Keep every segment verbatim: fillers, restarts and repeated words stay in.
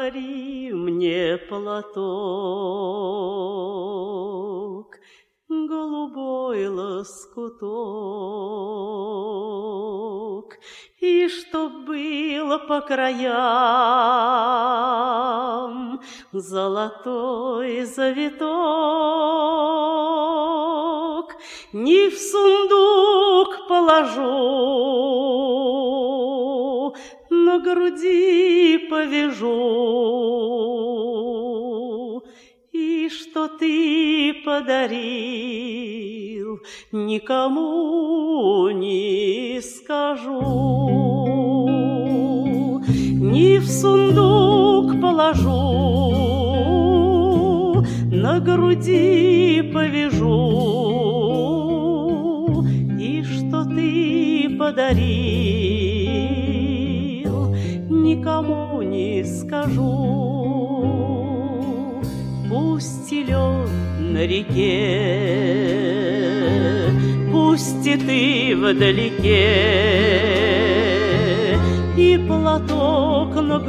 Подари мне платок, голубой лоскуток, и чтоб было по краям золотой завиток. Не в сундук положу, на груди повяжу, и что ты подарил, никому не скажу. Не в сундук положу, на груди повяжу, и что ты подарил, никому не скажу. Пусть и лед на реке, пусть и ты вдалеке, и платок на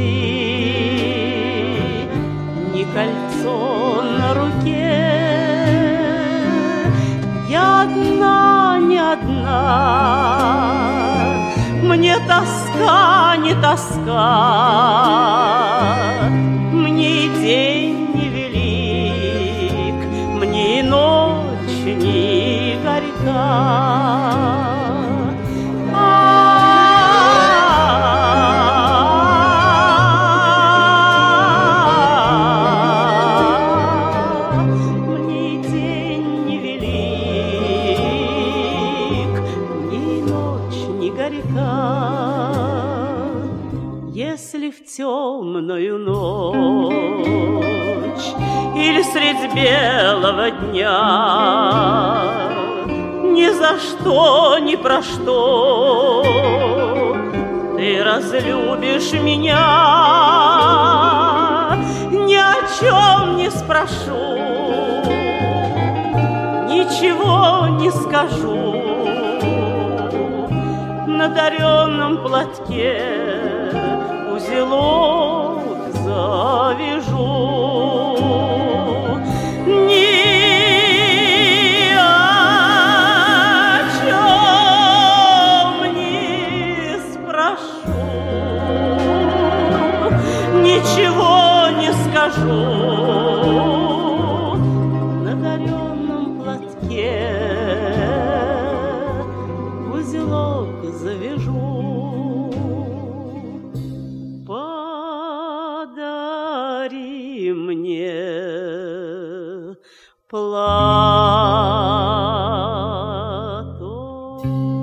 груди, ни кольцо на руке. Я одна, не одна, мне тоска, не тоска, мне и день не велик, мне и ночь не горька. Если в темную ночь или средь белого дня, ни за что, ни про что ты разлюбишь меня, ни о чем не спрошу, ничего не скажу. На даренном платке узелок завяжу. Ни о чем не спрошу, ничего не скажу. На даренном платке узелок завяжу. Подари мне платок.